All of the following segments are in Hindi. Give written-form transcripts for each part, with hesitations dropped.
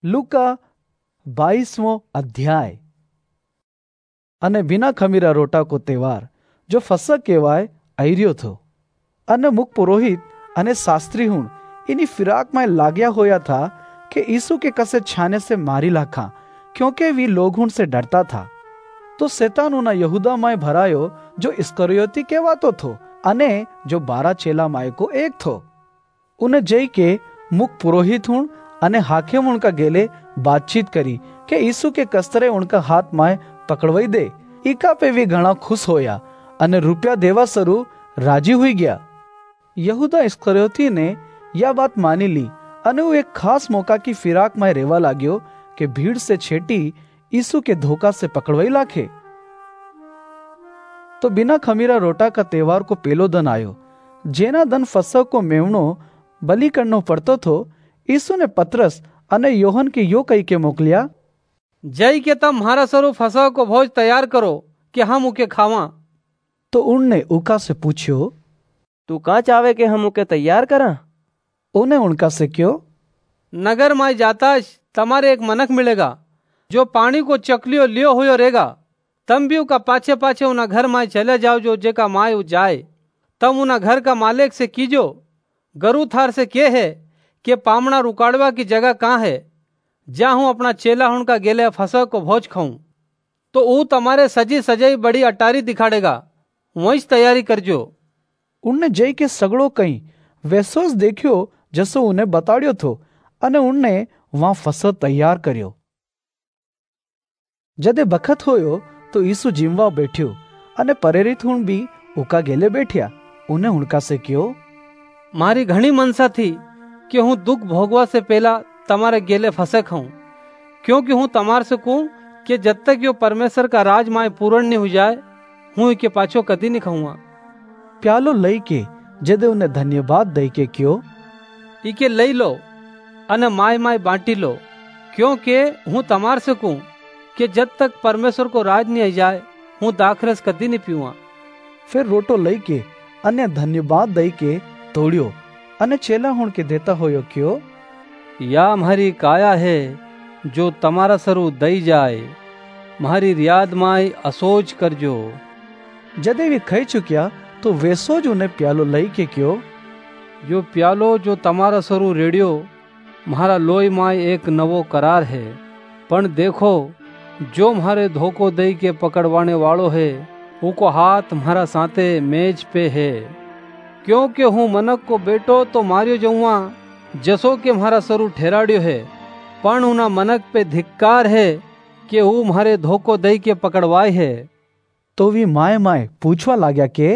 લૂકા 22 અધ્યાય। અને बिना खमीरा रोटा को त्यौहार जो फसह कहेवाय आई रह्यो थो અને मुख पुरोहित અને शास्त्री हुण इनी फिराक में लाग्या होया था कि यीशु के कसे छाने से मारी लाखा, क्योंकि वी लोग हुण से डरता था। तो शैतान उना यहूदा माय भरायो जो इस्करियोती कहवातो थो अने जो 12 चेला माय को एक थो। उन्हें जई के मुख पुरोहित हुण अने हाकिम उनका गेले बातचीत करी कि यीशु के कस्तरे उनका हाथ माय पकड़वाई दे। इका पे भी घणा खुश होया अने रुपया देवा सरू राजी हुई गया। यहूदा इस्करियोती ने यह बात मानी ली अने वो एक खास मौका की फिराक में रेवा लाग्यो कि भीड़ से छेटी यीशु के धोखा से पकड़वाई लाखे। तो बिना खमीरा रोटा का त्यौहार को पेलो दन आयो, जेना दन फसह को मेवणो बलि करनो पड़तो थो। यीशु ने पतरस अने योहन के यो कही के मोकलिया, जय के तम म्हारा सरू फसह को भोज तैयार करो कि हम उके खावा। तो उनने उका से पूछ्यो, तू कहाँ चावे कि हम उके तैयार करा? उन्हें उनका से क्यों? नगर माय जाताश तमारे एक मनक मिलेगा जो पानी को चकलियो लियो हुयो रहेगा। तम भी उका पाछे पाछे उना घर माय चले जाओ जो जेका माय उ जाए। तम उना घर का मालिक से कीजो, गरु थार से के है कि पामना रुकाड़वा की जगह कहाँ है, जा हूँ अपना चेला हुण का गेले फसह को भोज खाऊं। तो ऊ तमारे सजी सजाई बड़ी अटारी दिखाड़ेगा, वहीं तैयारी करजो। उनने जय के सगड़ो कहीं वैसोस देखियो जसो उन्हें बताड़ियो थो अने उनने वहां फसह तैयार कर्यो। जदे बखत होयो तो यीशु जीमवा बैठ्यो अने प्रेरित हुण भी उका गेले बैठ्या। उन्हें उनका से क्यों? मारी घणी मनसा थी कि हूँ दुख भोगवा से पहला तमारे गेले फसह खाऊं, क्योंकि हूँ तमार से कहूं कि जब तक यो परमेश्वर का राज माय पूर्ण नहीं हो जाए हूँ इके पाछो कदी नहीं खाऊंगा। प्यालो लई के जदे उन्हें धन्यवाद दई के क्यों? इके लई लो अने माय माय बांटी लो, क्योंकि हूँ तमार से कहूं कि जब तक परमेश्वर को राज नहीं आ जाए हूँ दाखरस कदी नहीं पीऊंगा। फिर रोटो लई के अन्य धन्यवाद दई के तोड़ियो अने चेला हुण के देता होयो क्यों? या हमारी काया है जो तमारा सरू दई जाए, म्हारी रियाद माय असोज करजो। जदे वे खाई चुकिया तो वेसोज उन्हें प्यालो लई के क्यों? जो प्यालो जो तमारा सरू रेडियो म्हारा लोई माय एक नवो करार है। पण देखो जो म्हारे धोखो दई के पकड़वाने वालों है उको हाथ म्हारा साथे मेज पे है। क्योंकि हूँ मनक को बेटो तो मारियो जाऊँगा जसो के म्हारा सरू ठहराड़ियो है, पण उना मनक पे धिक्कार है कि वो म्हारे धोखो दई के पकड़वाए है। तो वी माय माय पूछवा लाग्या के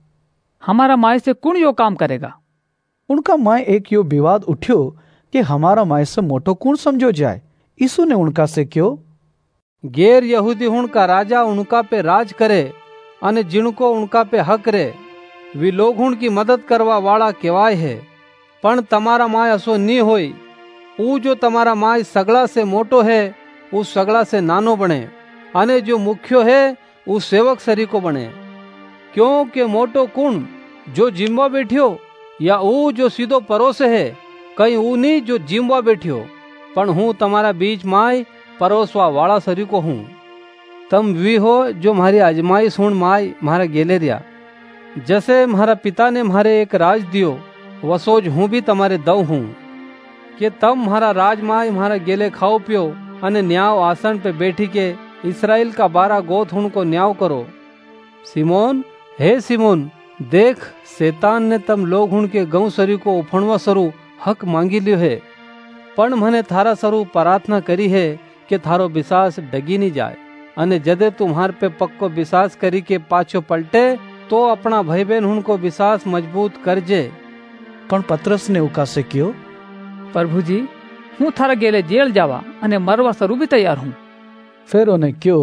हमारा माय से कौन यो काम करेगा? उनका माय एक यो विवाद उठ्यो कि हमारा माय से मोटो कौन समझो जाए। यीशु ने उनका से क्यों? गैर यहूदी हुण का राजा उनका पे राज करे अने जिनको उनका पे हक रे, वी लोग हुण की मदद करवा वाला केवाय है। पण तमारा माय असो नी होई। ऊ जो तमारा माय सगड़ा से मोटो है ऊ सगड़ा से नानो बने अने जो मुख्यो है ऊ सेवक सरीको बने। क्योंकि मोटो कुण जो जिम्वा बैठियो या ऊ जो सीधो परोसे है, कहीं ऊ नहीं जो जिम्वा बैठियो, पण हूँ तमारा बीच माय परोसवा वाला सरीको हूँ। तम वी हो जो म्हारी आजमाइश हुण माय म्हारा गेले रिया। जैसे म्हारा पिता ने म्हारे एक राज दियो वसोज हूँ भी तमारे दऊ हूँ कि तम म्हारा राज माय म्हारा गेले खाओ पियो अने न्याव आसन पे बैठी के इस्राएल का 12 गोत हुण को न्याव करो। सिमोन, हे सिमोन, देख शैतान ने तम लोग हुण के गऊ सरी को उफणवा सरू हक मांगी लियो है, पण मने थारा सरू प्रार्थना करी है कि थारो विश्वास डगी नहीं जाए अने जदे तुम्हार पे पक्को विश्वास करी के पाछो पलटे तो अपना भाई बहन उनको विश्वास मजबूत करजे। पण पतरस ने उका से क्यों? प्रभु जी, हूँ थारा गेले जेल जावा अने मरवा सरू भी तैयार हूँ। फिर उन्हें क्यों?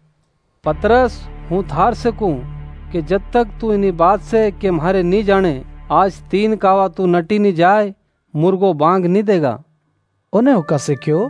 पतरस, हूँ थार से कहूं कि जब तक तू इन्हीं बात से कि म्हारे नहीं जाने आज 3 कावा तू नटी नहीं जाए मुर्गो बांग नहीं देगा। उन्हें उका से क्यों?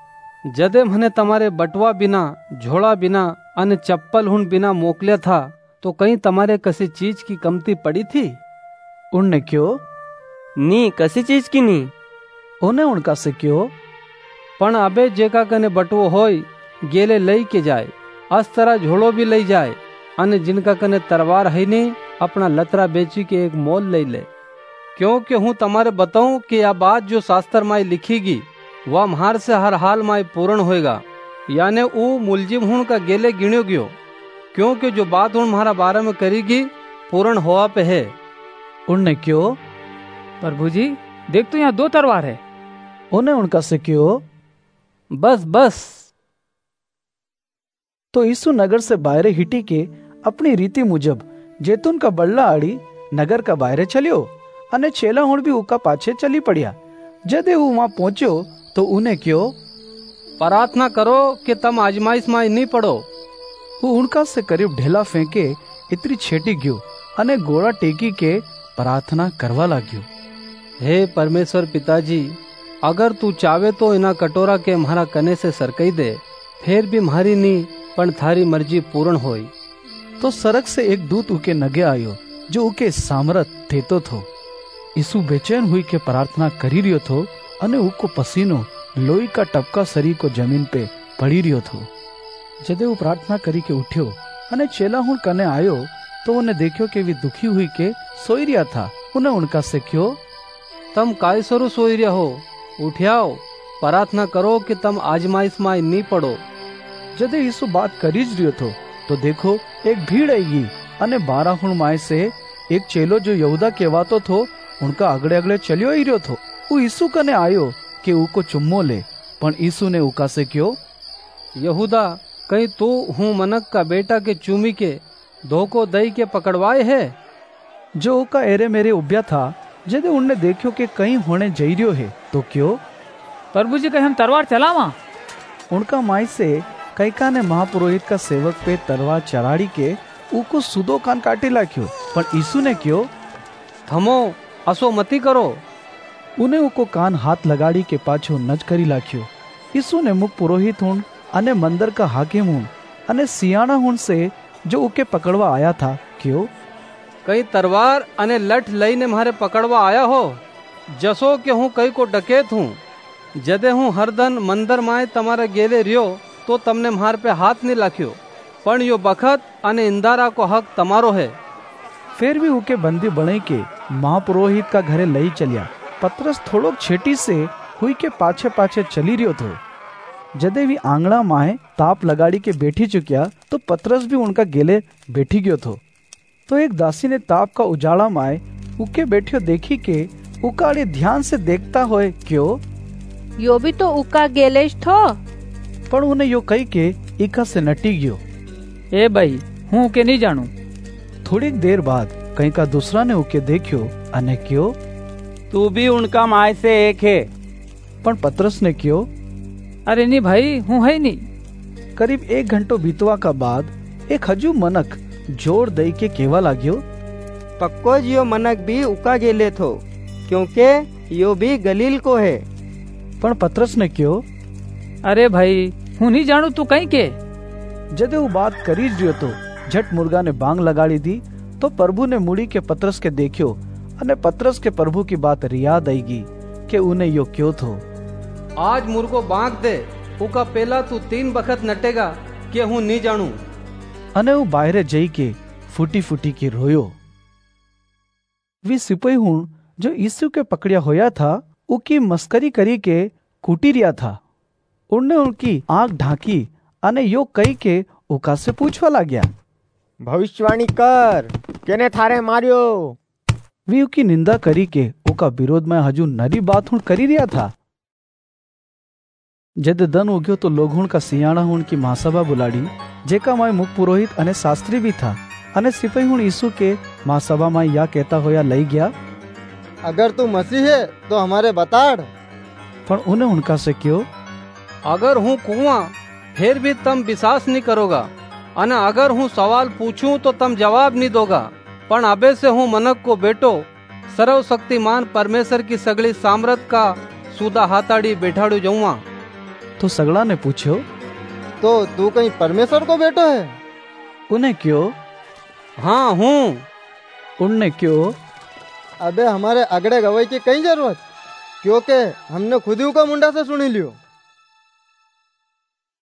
जदे मने तमारे बटवा बिना, झोला बिना अने चप्पल हुन बिना मोकलिया था तो कहीं तमारे किसी चीज की कमती पड़ी थी? उनने क्यों? नी, कसी चीज की नी। उन्हें उनका से क्यों? पण अबे जेका कने बटवो होय गेले लई के जाए, अस तरह झोड़ो भी लई जाए, अने जिनका कने तरवार है नहीं अपना लतरा बेची के एक मोल ले ले। क्योंकि हूँ तमारे बताऊं कि यह बात जो शास्त्र माई लिखीगी वह म्हार से हर हाल माई पूर्ण होएगा, यानी ऊ मुलजिम हूं का गेले गिण्यो गयो, क्योंकि जो बात हूँ म्हारा बारे में करेगी पूर्ण होआ पे है। उनने क्यों? प्रभु जी देख तो यहाँ 2 तलवार है। उन्हें उनका से क्यों? बस बस। तो यीशु नगर से बाहरे हिटी के अपनी रीति मुजब जैतून का बल्ला आड़ी नगर का बाहरे चलियो अने चेला हुण भी उका पाछे चली पड़िया। जदे वो वहां पहुंचो तो उन्हें क्यों? प्रार्थना करो कि तम आजमाइश में नहीं पड़ो। वो उनका से करीब ढेला फेंके इतनी छेटी गयो अने गोड़ा टेकी के प्रार्थना करवा लाग्यो। हे परमेश्वर पिताजी, अगर तू चावे तो इना कटोरा के म्हारा कने से सरकई दे, फिर भी म्हारी नी पण थारी मर्जी पूर्ण होई। तो सड़क से एक दूत उके नगे आयो जो उके सामरथ देतो थो। यीशु बेचैन हुई के प्रार्थना करी रियो थो अने उको पसीनो लोई का टपका सरी को जमीन पे पड़ी रियो थो। जदे वो प्रार्थना करी के उठ्यो अने चेला हुण कने आयो तो उन्हें देखियो कि वे दुखी हुई के सोई रिया था। उन्हें उनका से क्यों? तम काय सरू सोई रिया हो, उठियाओ, प्रार्थना करो कि तम आजमाइश में नहीं पड़ो। जदे यीशु बात करीज रियो थो तो देखो एक भीड़ आईगी अने 12 हुण माय से एक चेलो जो यहूदा कहवातो थो उनका अगड़े अगड़े चलियो ही रियो थो। वो यीशु कने आयो कि उको चुम्मो ले, पण यीशु ने उका से क्यों? यहूदा, कहीं तू हूँ मनक का बेटा के चूमी के धोखो दई के पकड़वाए है? जो उका एरे मेरे उब्या था जदे उनने देखियो कि कहीं होने जई रियो है तो क्यों? प्रभु जी कहीं हम तलवार चलावा। उनका माई से कैका ने महापुरोहित का सेवक पे तलवार चढ़ाड़ी के उको सुदो कान काटी लाख्यो, पर यीशु ने क्यों? थमो, असो मती करो। उन्हें उको कान हाथ लगाड़ी के पाछो नज करी लाख्यो। यीशु ने मुख पुरोहित हुण अने मंदिर का हाकिम हुण अने सियाणा हुण से जो उके पकड़वा आया था क्यों? कई तरवार अने लठ लईने मारे पकड़वा आया हो, जसो के हूँ कई को डकेत हूँ। जदे हूँ हरदन मंदिर माए तमारे गेले रियो तो तमने मार पे हाथ नहीं लाख्यो, पण यो बखत अने इंदारा को हक तमारो है। फिर भी उके बंदी बने के महापुरोहित का घरे लई चलिया। पतरस थोड़ो छेटी से हुई के पाछे पाछे चली रियो थो। जदे भी आंगणा माए ताप लगाड़ी के बैठी चुकिया तो पतरस भी उनका गेले बैठी गयो थो। तो एक दासी ने ताप का उजाला माए उके बैठियो देखी के उकाड़े ध्यान से देखता होए क्यों? यो भी तो उका गेलेश थो। पर उन्हें यो कही के इका से नटी गयो। ए भाई हूँ के नहीं जानू। थोड़ी देर बाद कहीं का दूसरा ने उके देखियो अने क्यों? तू भी उनका माय से एक है। पर पतरस ने क्यों? अरे नहीं भाई हूँ है नहीं। करीब 1 घंटो बीतवा का बाद एक हजू मनक जोर दई के केवा लाग्यो, पक्को जियो मनक भी उका गेले थो, क्योंकि यो भी गलील को है। पर पतरस ने क्यों? अरे भाई हूँ नहीं जानू तू कहीं के। जदे वो बात करी रियो तो झट मुर्गा ने बांग लगाड़ी दी। तो प्रभु ने मुड़ी के पतरस के देखियो अने पतरस के प्रभु की बात रियाद आईगी कि उन्हें यो क्यों थो। आज मुर्गो बांग दे, उका पहला तू 3 बखत नटेगा कि हूँ नहीं जानू। अने वो बाहरे जई के फूटी फूटी के रोयो। वी सिपाही हुण जो यीशु के पकड़िया होया था उकी मस्करी करी के कूटी रिया था। उनने उनकी आंख ढांकी अने यो कही के उका से पूछवा लाग्या, भविष्यवाणी कर, केने थारे मारियो? वी उकी निंदा करी के उका विरोध में हजू नरी बात हुण करी रिया था। जद दन उग्यो तो लोग हुण का सियाणा हुण की महासभा बुलाड़ी, जेका माय मुख पुरोहित अने शास्त्री भी था। अने सिपाही हुण यीशु के महासभा में या कहता होया लई गया, अगर तू मसीह है तो हमारे बताड़। पर उन्हें उनका से क्यों? अगर हूँ कुआं फिर भी तम विश्वास नहीं करोगा, अने अगर हूँ सवाल पूछूं तो तम जवाब नहीं दोगा। पण अबे से हूँ मनक को बेटो सर्वशक्तिमान परमेश्वर की सगली सामर्थ का सूदा हाथाड़ी बैठाड़ू जाऊंगा। तो सगड़ा ने पूछो, तो तू कहीं परमेश्वर को बेटो है? उन्हें क्यों? हाँ हूँ। उनने क्यों? अबे हमारे अगड़े गवाही की कई जरूरत, क्योंकि हमने खुद ही का मुंडा से सुनी लियो।